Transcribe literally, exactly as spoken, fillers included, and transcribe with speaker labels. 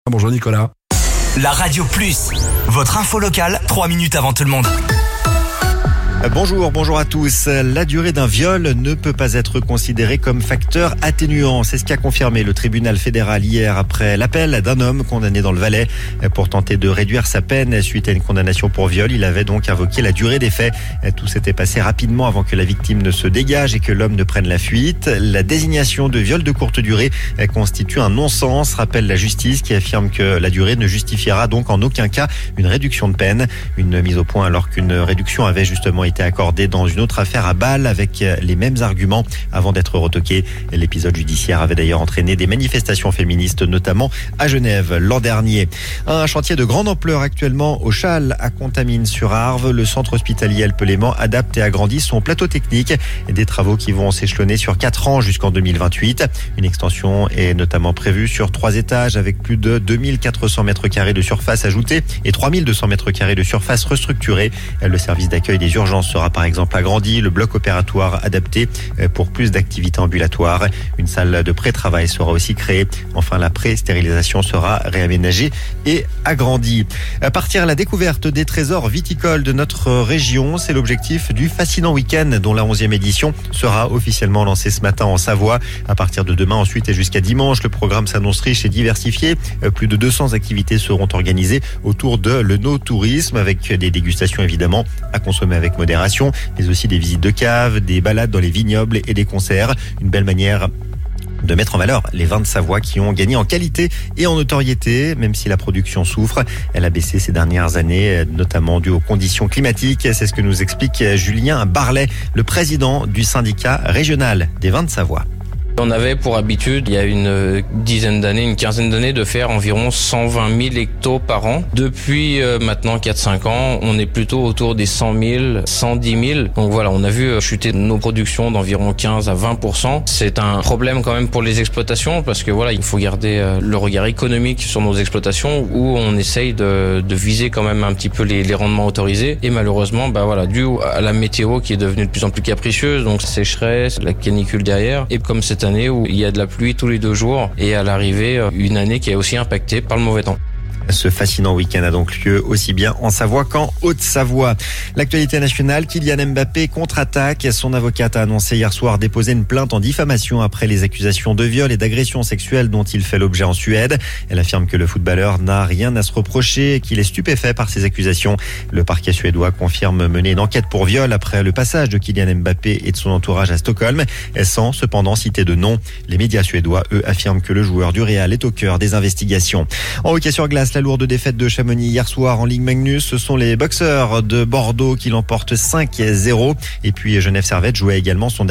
Speaker 1: Bonjour Nicolas.
Speaker 2: La Radio Plus, votre info locale, trois minutes avant tout le monde.
Speaker 3: Bonjour, bonjour à tous. La durée d'un viol ne peut pas être considérée comme facteur atténuant. C'est ce qu'a confirmé le tribunal fédéral hier après l'appel d'un homme condamné dans le Valais pour tenter de réduire sa peine suite à une condamnation pour viol. Il avait donc invoqué la durée des faits. Tout s'était passé rapidement avant que la victime ne se dégage et que l'homme ne prenne la fuite. La désignation de viol de courte durée constitue un non-sens, rappelle la justice qui affirme que la durée ne justifiera donc en aucun cas une réduction de peine. Une mise au point alors qu'une réduction avait justement été accordé dans une autre affaire à Bâle avec les mêmes arguments avant d'être retoqué. L'épisode judiciaire avait d'ailleurs entraîné des manifestations féministes, notamment à Genève l'an dernier. Un chantier de grande ampleur actuellement au Châle à Contamine-sur-Arve. Le centre hospitalier Alpes-Léman adapte et agrandit son plateau technique. Des travaux qui vont s'échelonner sur quatre ans jusqu'en deux mille vingt-huit. Une extension est notamment prévue sur trois étages avec plus de deux mille quatre cents mètres carrés de surface ajoutée et trois mille deux cents mètres carrés de surface restructurée. Le service d'accueil des urgences sera par exemple agrandi, le bloc opératoire adapté pour plus d'activités ambulatoires. Une salle de pré-travail sera aussi créée. Enfin, la pré-stérilisation sera réaménagée et agrandie. À partir à la découverte des trésors viticoles de notre région, c'est l'objectif du fascinant week-end dont la onzième édition sera officiellement lancée ce matin en Savoie. À partir de demain ensuite et jusqu'à dimanche, le programme s'annonce riche et diversifié. Plus de deux cents activités seront organisées autour de l'œnotourisme avec des dégustations évidemment à consommer avec modération, mais aussi des visites de caves, des balades dans les vignobles et des concerts. Une belle manière de mettre en valeur les vins de Savoie qui ont gagné en qualité et en notoriété, même si la production souffre. Elle a baissé ces dernières années, notamment dû aux conditions climatiques. C'est ce que nous explique Julien Barlet, le président du syndicat régional des vins de Savoie.
Speaker 4: On avait pour habitude, il y a une dizaine d'années, une quinzaine d'années, de faire environ cent vingt mille hectos par an. Depuis euh, maintenant quatre cinq ans, on est plutôt autour des cent mille, cent dix mille. Donc voilà, on a vu chuter nos productions d'environ quinze à vingt pour cent. C'est un problème quand même pour les exploitations parce que voilà, il faut garder le regard économique sur nos exploitations où on essaye de, de viser quand même un petit peu les, les rendements autorisés. Et malheureusement, bah voilà, dû à la météo qui est devenue de plus en plus capricieuse, donc sécheresse, la canicule derrière, et comme cette année où il y a de la pluie tous les deux jours et à l'arrivée une année qui est aussi impactée par le mauvais temps.
Speaker 3: Ce fascinant week-end a donc lieu aussi bien en Savoie qu'en Haute-Savoie. L'actualité nationale, Kylian Mbappé contre-attaque. Son avocate a annoncé hier soir déposer une plainte en diffamation après les accusations de viol et d'agression sexuelle dont il fait l'objet en Suède. Elle affirme que le footballeur n'a rien à se reprocher et qu'il est stupéfait par ces accusations. Le parquet suédois confirme mener une enquête pour viol après le passage de Kylian Mbappé et de son entourage à Stockholm, sans cependant citer de nom. Les médias suédois, eux, affirment que le joueur du Real est au cœur des investigations. En hockey sur glace, la lourde défaite de Chamonix hier soir en Ligue Magnus. Ce sont les boxeurs de Bordeaux qui l'emportent cinq à zéro. Et puis Genève Servette jouait également son